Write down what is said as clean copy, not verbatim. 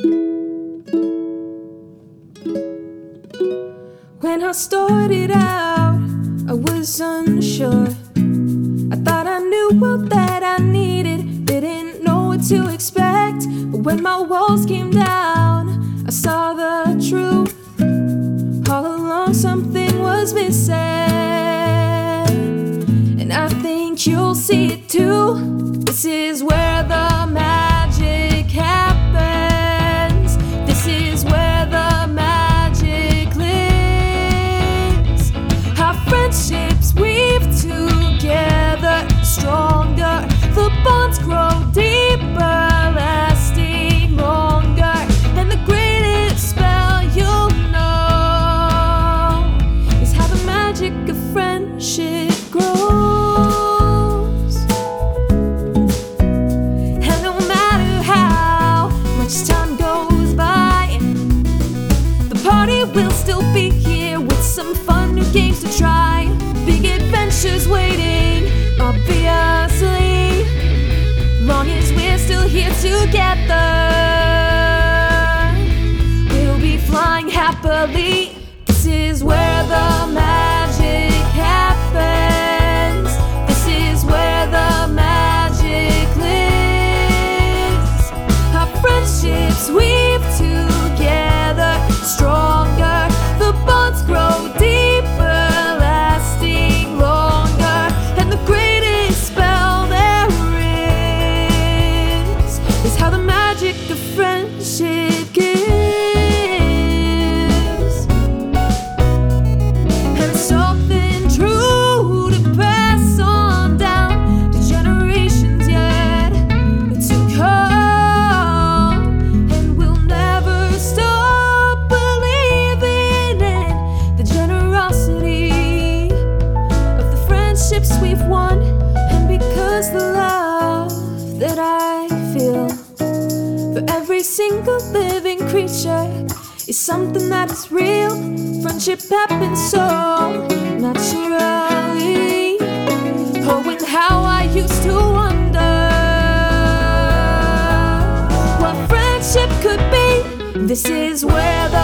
When I started out, I was unsure. I thought I knew all that I needed, didn't know what to expect. But when my walls came down, I saw the truth. All along something was missing, and I think you'll see it too. This is where the magic happens. This is where the magic lives. Our friendships weave together stronger. The bonds grow deeper, lasting longer. And the greatest spell you'll know is how the magic of friendship grows. And no matter how much time goes by, the party will still be here with some fun new games to try. Big adventures waiting, obviously, long as we're still here together. We'll be flying happily. This is where the magic happens. This is where the magic lives. Our friendships weave together stronger. The bonds grow deeper, lasting longer. And the greatest spell there is how the magic of friendship gives. And it's something true to pass on down to generations yet to come. And we'll never stop believing in the generosity of the friendships we've won. And because the love that I feel for every single living creature is something that is real. Friendship happens so naturally. Oh, and how I used to wonder what friendship could be. This is where the